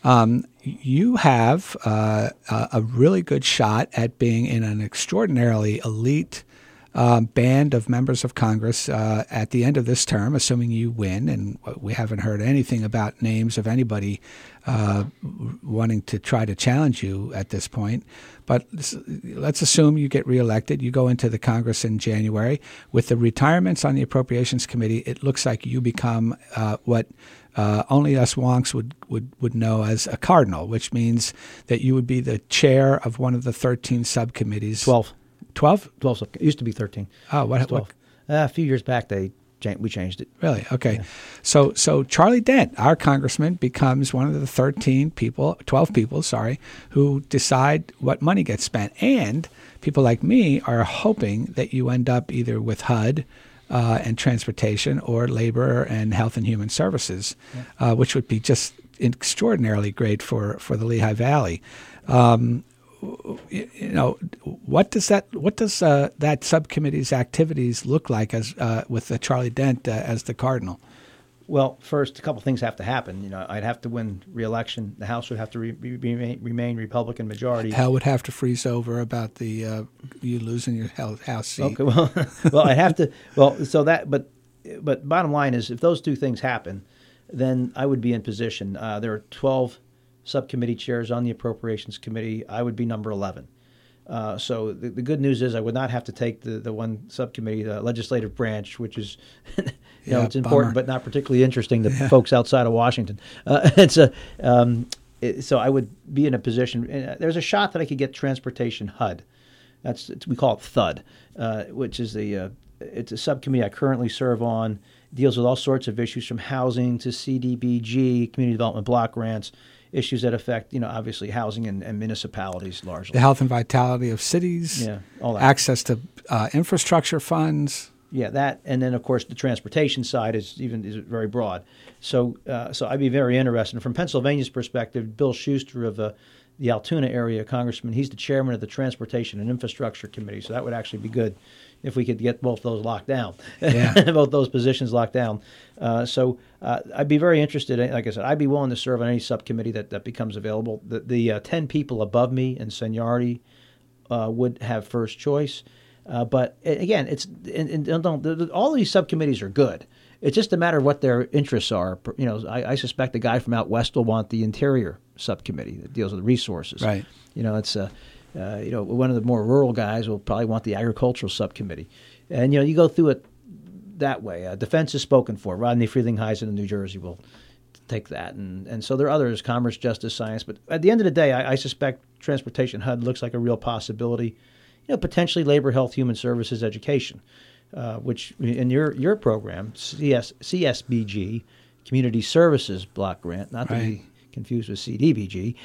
You have a really good shot at being in an extraordinarily elite band of members of Congress at the end of this term, assuming you win. And we haven't heard anything about names of anybody wanting to try to challenge you at this point. But let's assume you get reelected. You go into the Congress in January. With the retirements on the Appropriations Committee, it looks like you become what only us wonks would know as a cardinal, which means that you would be the chair of one of the 13 subcommittees. 12. 12? 12. It used to be 13. Oh, what? 12. A few years back, we changed it. Really? Okay. Yeah. So Charlie Dent, our congressman, becomes one of the 12 people, who decide what money gets spent. And people like me are hoping that you end up either with HUD and transportation, or labor and health and human services, which would be just extraordinarily great for the Lehigh Valley. What does that subcommittee's activities look like as with Charlie Dent as the cardinal? Well, first, a couple things have to happen. I'd have to win re-election. The House would have to remain Republican majority. Hell would have to freeze over about the you losing your House seat. Okay, well, I'd have to. Well, so that, but bottom line is, if those two things happen, then I would be in position. There are 12 subcommittee chairs on the Appropriations Committee. I would be number 11. So the good news is I would not have to take the one subcommittee, the legislative branch, which is, it's important but not particularly interesting to folks outside of Washington. So I would be in a position. There's a shot that I could get Transportation HUD. We call it THUD, which is it's a subcommittee I currently serve on. Deals with all sorts of issues from housing to CDBG, community development block grants, issues that affect, obviously housing and municipalities largely. The health and vitality of cities, all that. Access to infrastructure funds. Yeah, that, and then of course the transportation side is very broad. So I'd be very interested. And from Pennsylvania's perspective, Bill Schuster of the Altoona area, Congressman, he's the chairman of the Transportation and Infrastructure Committee. So that would actually be good if we could get both those locked down, both those positions locked down. So I'd be very interested. Like I said, I'd be willing to serve on any subcommittee that becomes available. The 10 people above me in seniority would have first choice. But again, all these subcommittees are good. It's just a matter of what their interests are. I suspect the guy from out west will want the Interior Subcommittee that deals with resources. Right. It's one of the more rural guys will probably want the Agricultural Subcommittee, and you go through it that way. Defense is spoken for. Rodney Frelinghuysen in New Jersey will take that, and so there are others, Commerce, Justice, Science. But at the end of the day, I suspect Transportation HUD looks like a real possibility. Potentially Labor, Health, Human Services, Education, which in your program, CSBG, Community Services Block Grant, not to be confused with CDBG,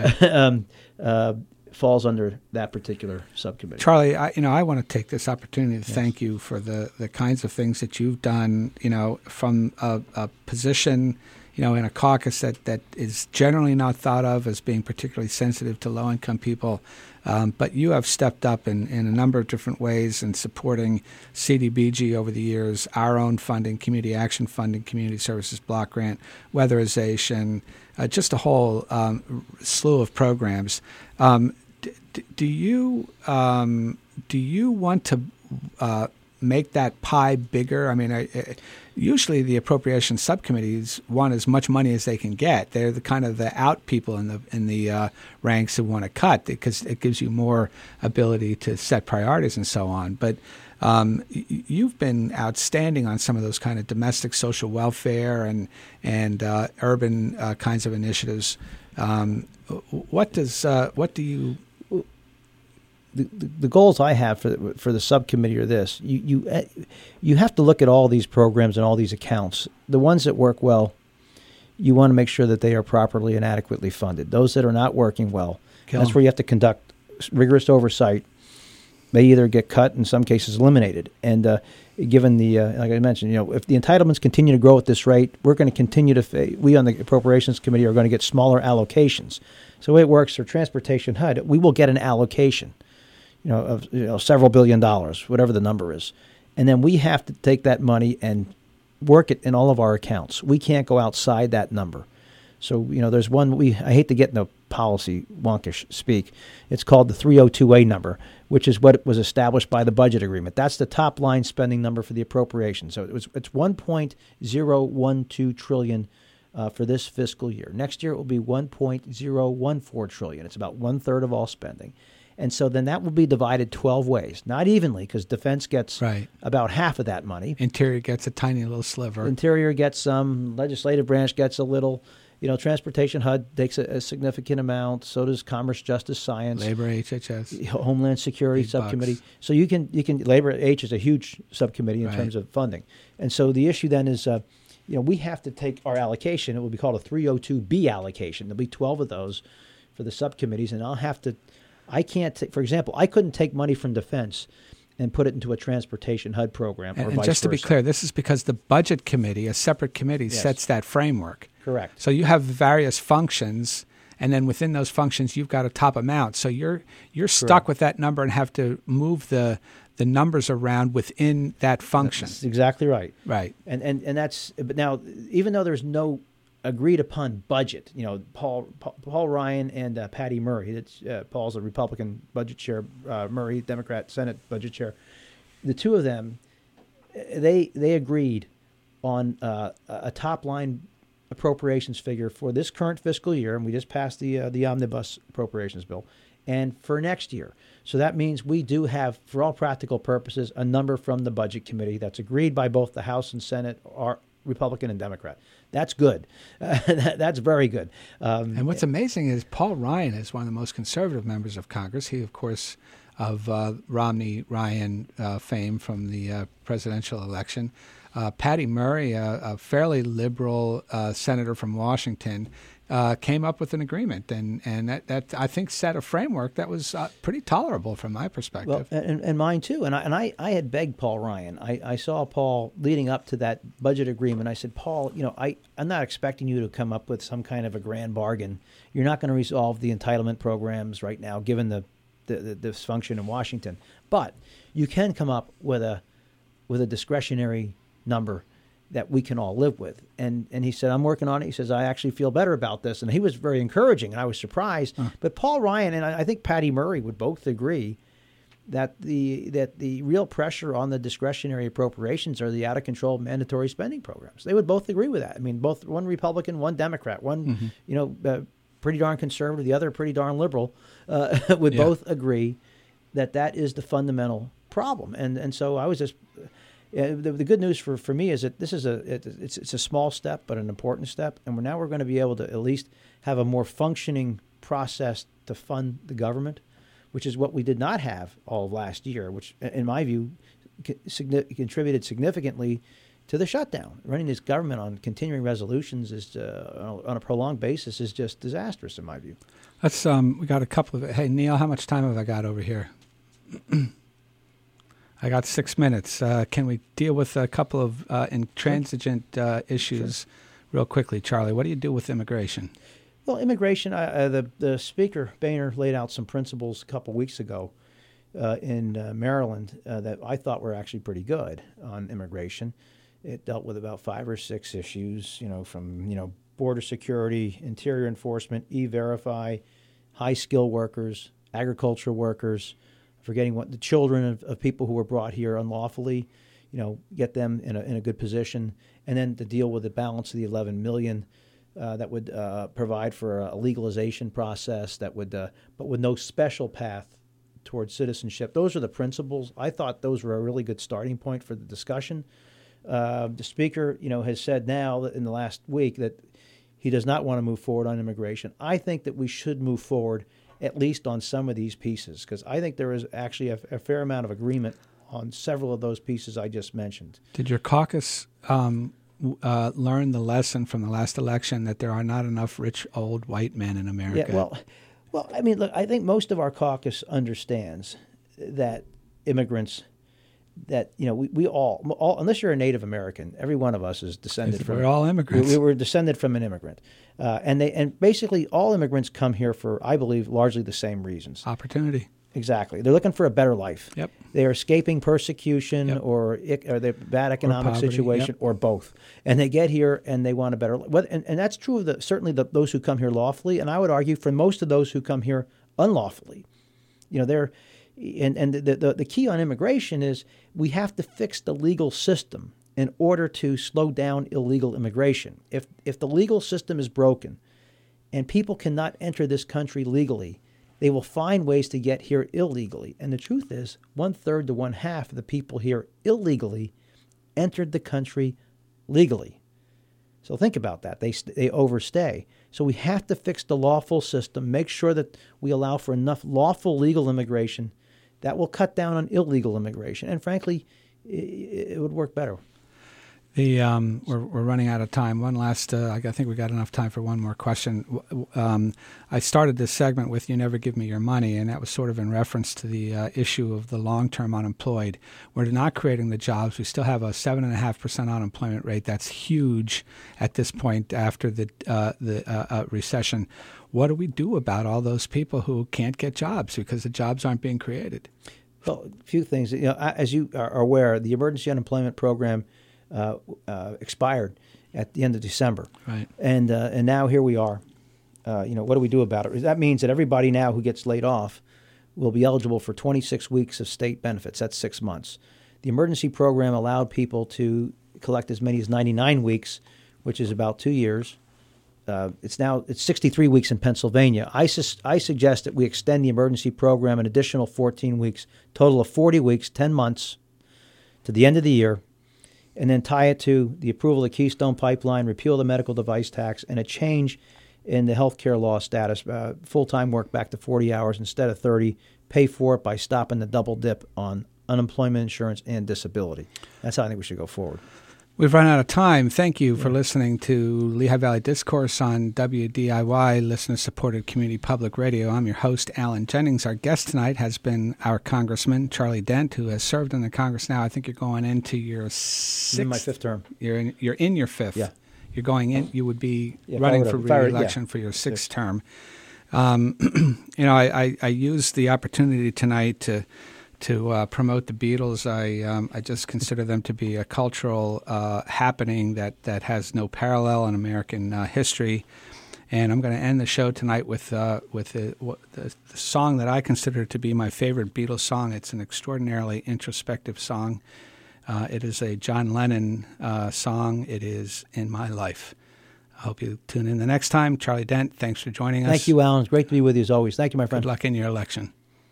falls under that particular subcommittee. Charlie, I want to take this opportunity to thank you for the kinds of things that you've done, from a position, in a caucus that is generally not thought of as being particularly sensitive to low-income people. But you have stepped up in a number of different ways in supporting CDBG over the years, our own funding, community action funding, community services block grant, weatherization, just a whole slew of programs. Do you want to make that pie bigger? I mean, usually the appropriations subcommittees want as much money as they can get. They're the kind of the out people in the ranks who want to cut because it gives you more ability to set priorities and so on. But you've been outstanding on some of those kind of domestic social welfare and urban kinds of initiatives. What do you? The goals I have for the subcommittee are this: you have to look at all these programs and all these accounts. The ones that work well, you want to make sure that they are properly and adequately funded. Those that are not working well, that's where you have to conduct rigorous oversight. They either get cut, in some cases eliminated. And given the, like I mentioned, if the entitlements continue to grow at this rate, we're going to continue we on the Appropriations Committee are going to get smaller allocations. So the way it works for Transportation HUD, we will get an allocation, of several $1 billion, whatever the number is. And then we have to take that money and work it in all of our accounts. We can't go outside that number. So, there's one, I hate to get into policy wonkish speak. It's called the 302A number, which is what was established by the budget agreement. That's the top line spending number for the appropriation. So it's 1.012 trillion for this fiscal year. Next year it will be 1.014 trillion. It's about 1/3 of all spending. And so then that will be divided 12 ways, not evenly, because defense gets about half of that money. Interior gets a tiny little sliver. Interior gets some. Legislative branch gets a little. Transportation HUD takes a significant amount. So does Commerce, Justice, Science, Labor, HHS, Homeland Security Big subcommittee. bucks. So you can Labor H is a huge subcommittee in terms of funding. And so the issue then is, we have to take our allocation. It will be called a 302B allocation. There'll be 12 of those for the subcommittees, and I can't take, for example, I couldn't take money from defense and put it into a Transportation HUD program or vice versa. And just to be clear, this is because the Budget Committee, a separate committee, sets that framework. Correct. So you have various functions, and then within those functions, you've got a top amount. So you're stuck with that number and have to move the numbers around within that function. That's exactly right. Right. And that's, but now, even though there's no agreed upon budget, Paul Ryan and Patty Murray, Paul's a Republican budget chair, Murray, Democrat Senate budget chair. The two of them, they agreed on a top line appropriations figure for this current fiscal year, and we just passed the omnibus appropriations bill, and for next year. So that means we do have, for all practical purposes, a number from the Budget Committee that's agreed by both the House and Senate, or Republican and Democrat. That's good. That's very good. And what's amazing is Paul Ryan is one of the most conservative members of Congress. He, of course, of Romney-Ryan fame from the presidential election. Patty Murray, a fairly liberal senator from Washington, came up with an agreement, and that I think set a framework that was pretty tolerable from my perspective. Well, and mine too. And I had begged Paul Ryan. I saw Paul leading up to that budget agreement. I said, Paul, I'm not expecting you to come up with some kind of a grand bargain. You're not going to resolve the entitlement programs right now, given the dysfunction in Washington. But you can come up with a discretionary number that we can all live with. And he said, I'm working on it. He says, I actually feel better about this. And he was very encouraging, and I was surprised. But Paul Ryan and I think Patty Murray would both agree that the real pressure on the discretionary appropriations are the out-of-control mandatory spending programs. They would both agree with that. I mean, both one Republican, one Democrat, one pretty darn conservative, the other pretty darn liberal, would both agree that is the fundamental problem. And so I was just... the good news for me is that this is it's a small step, but an important step, and we're going to be able to at least have a more functioning process to fund the government, which is what we did not have all of last year, which, in my view, contributed significantly to the shutdown. Running this government on continuing resolutions is on a prolonged basis is just disastrous, in my view. Let's we got a couple of. Hey, Neil, how much time have I got over here? I got 6 minutes. Can we deal with a couple of intransigent issues real quickly? Charlie, what do you do with immigration? Well, immigration, the Speaker, Boehner, laid out some principles a couple weeks ago in Maryland that I thought were actually pretty good on immigration. It dealt with about 5 or 6 issues, from border security, interior enforcement, E-Verify, high-skilled workers, agricultural workers, forgetting what the children of people who were brought here unlawfully, get them in a good position, and then to deal with the balance of the 11 million that would provide for a legalization process that would, but with no special path towards citizenship. Those are the principles. I thought those were a really good starting point for the discussion. The Speaker, has said now in the last week that he does not want to move forward on immigration. I think that we should move forward at least on some of these pieces, because I think there is actually a fair amount of agreement on several of those pieces I just mentioned. Did your caucus learn the lesson from the last election that there are not enough rich old white men in America? Yeah, well, I mean, look, I think most of our caucus understands that immigrants, that we all, unless you're a Native American, every one of us is descended from. We're all immigrants. We were descended from an immigrant, and basically all immigrants come here for, I believe, largely the same reasons. Opportunity. Exactly. They're looking for a better life. Yep. They are escaping persecution or the bad economic poverty, situation, or both, and they get here and they want a better life. And that's true of certainly those who come here lawfully, and I would argue for most of those who come here unlawfully. They're. And the key on immigration is we have to fix the legal system in order to slow down illegal immigration. If the legal system is broken and people cannot enter this country legally, they will find ways to get here illegally. And the truth is, 1/3 to 1/2 of the people here illegally entered the country legally. So think about that. They overstay. So we have to fix the lawful system, make sure that we allow for enough lawful legal immigration that will cut down on illegal immigration. And frankly, it would work better. We're running out of time. One last, I think we got enough time for one more question. I started this segment with "You never give me your money," and that was sort of in reference to the issue of the long-term unemployed. We're not creating the jobs. We still have a 7.5% unemployment rate. That's huge at this point after the recession. What do we do about all those people who can't get jobs because the jobs aren't being created? Well, a few things. As you are aware, the emergency unemployment program expired at the end of December, right? And now here we are. What do we do about it? That means that everybody now who gets laid off will be eligible for 26 weeks of state benefits. That's 6 months. The emergency program allowed people to collect as many as 99 weeks, which is about 2 years, it's 63 weeks in Pennsylvania. I suggest that we extend the emergency program an additional 14 weeks, total of 40 weeks, 10 months, to the end of the year, and then tie it to the approval of the Keystone Pipeline, repeal the medical device tax, and a change in the health care law status, full-time work back to 40 hours instead of 30, pay for it by stopping the double dip on unemployment insurance and disability. That's how I think we should go forward. We've run out of time. Thank you for listening to Lehigh Valley Discourse on WDIY, listener-supported community public radio. I'm your host, Alan Jennings. Our guest tonight has been our Congressman, Charlie Dent, who has served in the Congress now. I think you're going into your sixth. In my fifth term. You're in your fifth. Yeah. You're going in. You would be running for re-election for your sixth term. I used the opportunity tonight to promote the Beatles. I just consider them to be a cultural happening that has no parallel in American history. And I'm going to end the show tonight with the song that I consider to be my favorite Beatles song. It's an extraordinarily introspective song. It is a John Lennon song. It is In My Life. I hope you tune in the next time. Charlie Dent, thanks for joining us. Thank you, Alan. It's great to be with you as always. Thank you, my friend. Good luck in your election.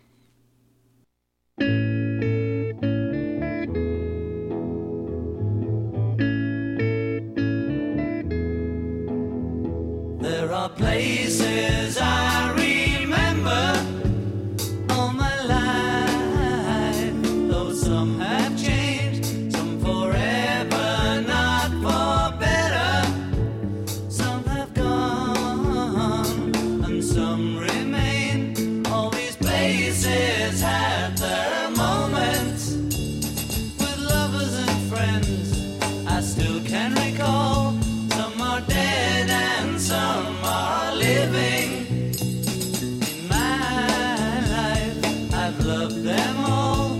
There are places I remember all my life, though some have changed, some forever, not for better. Some have gone and some remain. All these places have their moments with lovers and friends I still can recall. Some are dead and some are living. In my life, I've loved them all.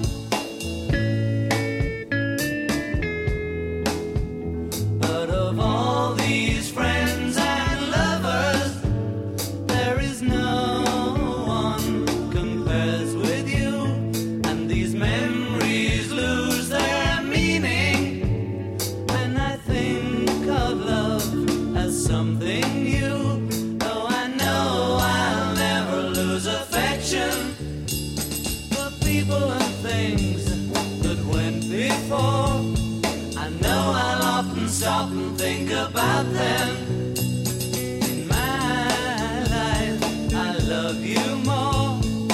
But of all these friends and lovers, there is no one compares with you. And these memories lose their meaning when I think of love as something new. Though I know I'll never lose affection for people and things that went before. I know I'll often stop and think about them. In my life, I love you more.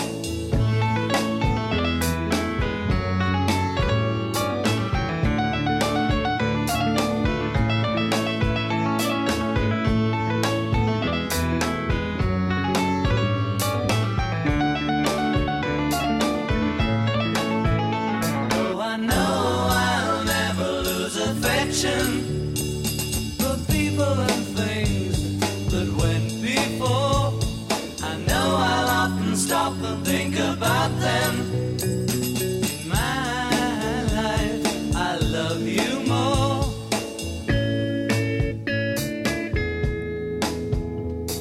Though I know I'll never lose affection for people and things that went before. I know I'll often stop and think about them. In my life, I love you more.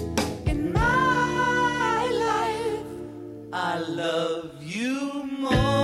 In my life, I love you more.